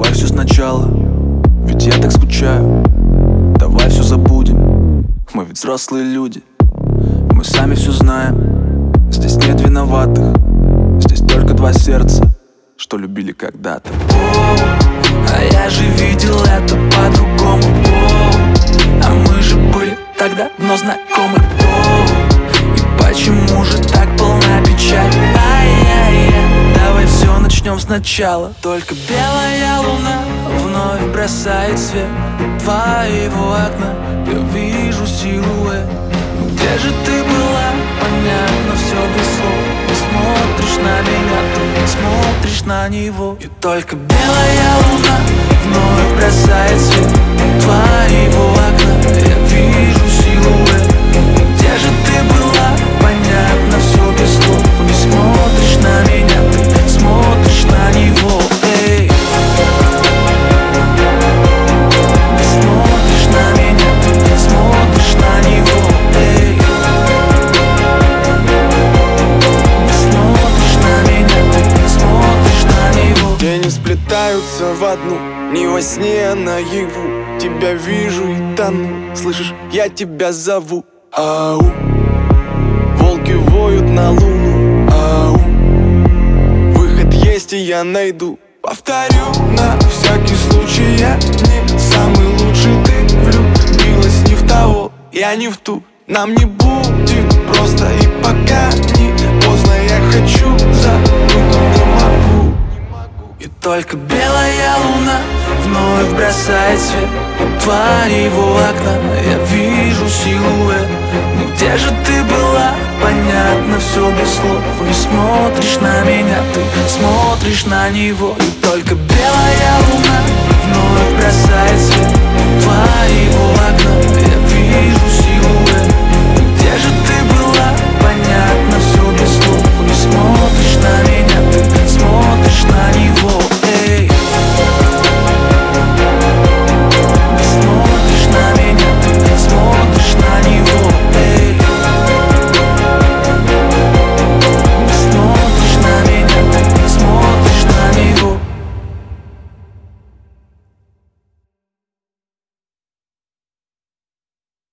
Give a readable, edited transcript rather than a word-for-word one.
Давай все сначала, ведь я так скучаю. Давай все забудем, мы ведь взрослые люди. Мы сами все знаем, здесь нет виноватых. Здесь только два сердца, что любили когда-то. А я же видел это по-другому. А мы же были тогда давно знакомы. И почему же так полна печаль? Ай-яй-яй, давай все начнем сначала. Только белая луна вновь бросает свет твоего окна. Я вижу силуэт. Ну где же ты была? Понятно все без слов. Ты смотришь на меня, ты смотришь на него. И только белая луна вновь бросает свет твоего окна. Я вижу силуэт. Где же ты была? Понятно все без слов. Не смотришь на меня, ты смотришь на него. Эй. Не смотришь на меня, ты смотришь на него. Эй. Не смотришь на меня, ты смотришь на него. Тени сплетаются в одну, не во сне, а наяву. Тебя вижу и тону, слышишь, я тебя зову. Ау. Волки воют на луну. Ау. Выход есть и я найду. Повторю на всякий случай, я не самый лучший. Ты влюбилась не в того, я не в ту. Нам не будет просто и пока не поздно. Я хочу забыть, но не могу. И только белая луна вновь бросает свет твоего окна. Я вижу силуэт. Ну где же ты была? Понятно все без слов. Не смотришь на меня, ты смотришь на него. И только белая луна вновь бросает свет твоего окна. Я вижу силуэт.